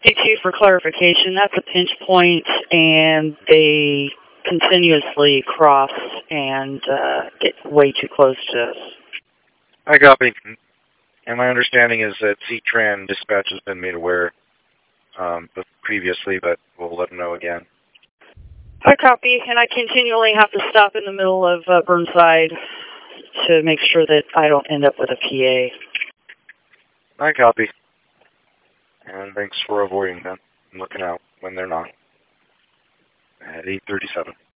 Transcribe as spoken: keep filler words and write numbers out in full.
T two for clarification, that's a pinch point, and they continuously cross and uh, get way too close to us. I copy. And my understanding is that C-Tran dispatch has been made aware um, previously, but we'll let them know again. I copy, and I continually have to stop in the middle of uh, Burnside to make sure that I don't end up with a P A. I copy. And thanks for avoiding them and looking out when they're not. At eight thirty-seven.